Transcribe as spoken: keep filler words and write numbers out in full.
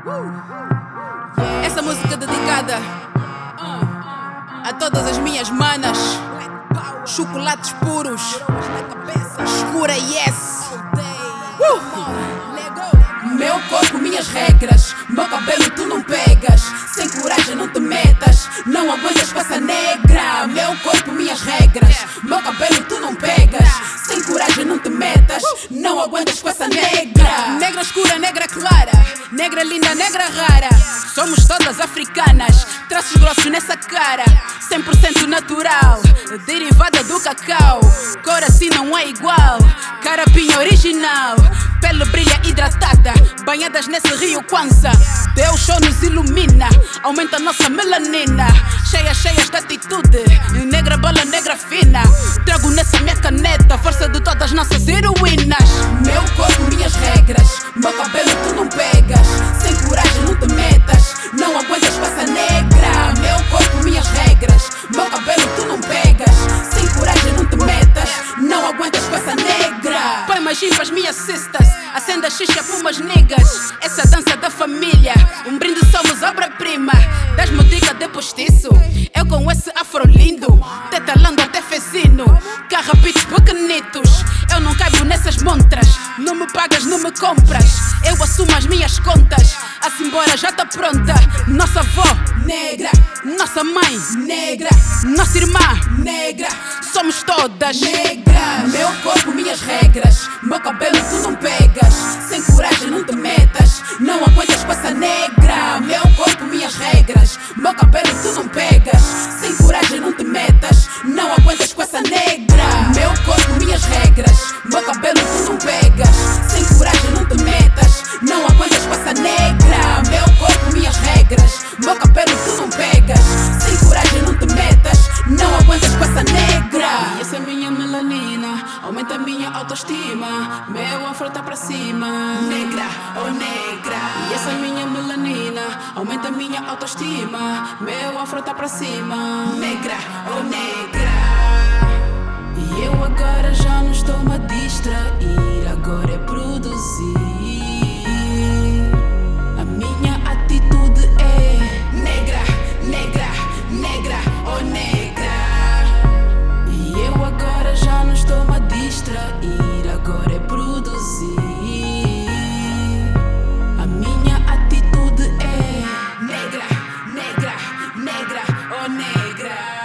Essa música é dedicada a todas as minhas manas. Chocolates puros, escura, yes. uh. Meu corpo, minhas regras. Meu cabelo tu não pegas. Sem coragem não te metas. Não aguentas com essa negra. Meu corpo, minhas regras. Meu cabelo tu não pegas. Sem coragem não te metas. Não aguentas com essa negra. Negra escura, negra clara. Negra linda, negra rara. Somos todas africanas. Traços grossos nessa cara. cem por cento natural, derivada do cacau. Cor assim não é igual. Carapinha original. Pele brilha hidratada. Banhadas nesse rio Kwanza. Deus só nos ilumina. Aumenta nossa melanina. Cheias, cheias de atitude. Negra bola, negra fina. Trago nessa minha caneta força de todas nossas heroínas. Meu corpo, minhas regras. Meu cabelo tu não pegas. Sem coragem não te metas. Não aguentas com essa negra. Meu corpo, minhas regras. Meu cabelo tu não pegas. Sem coragem não te metas. Não aguentas com essa negra. Põe mais chimpas, minhas sisters. Acenda xixa, fumas niggas. Essa dança da família. Um brinde somos obra-prima. Das-me dica de postiço. Eu com esse afro lindo. Tetalando até fezino. Carrapitos pequenitos. Eu não caibo nessas montras. Não me pagas, não me compras. Eu assumo as minhas contas. A simbora já tá pronta. Nossa avó, negra. Nossa mãe, negra. Nossa irmã, negra. Somos todas negra. Meu corpo, minhas regras. Meu cabelo tu não pegas. Sem coragem não te metas. Não aguentas com essa negra. Meu corpo, minhas regras. Meu cabelo tu não pegas. Sem coragem não te metas. Não aguentas com essa negra. Meu corpo, minhas regras. Meu cabelo tu não pegas. Sem coragem não te metas. Não aguentas com essa negra. Meu corpo, minhas regras. Meu cabelo tu não pegas. Sem coragem não te metas. Não aguentas com essa negra. E essa é minha melanina. Aumenta a minha autoestima. Meu afro tá pra cima. Negra, oh negra. E essa é minha melanina. Aumenta a minha autoestima. Meu afro tá pra cima. Negra, oh negra. E eu agora já não estou-me a distrair. Agora é produzir. A minha atitude é negra, negra, negra, oh negra. E eu agora já não estou-me a distrair. Agora é produzir. A minha atitude é negra, negra, negra, oh negra.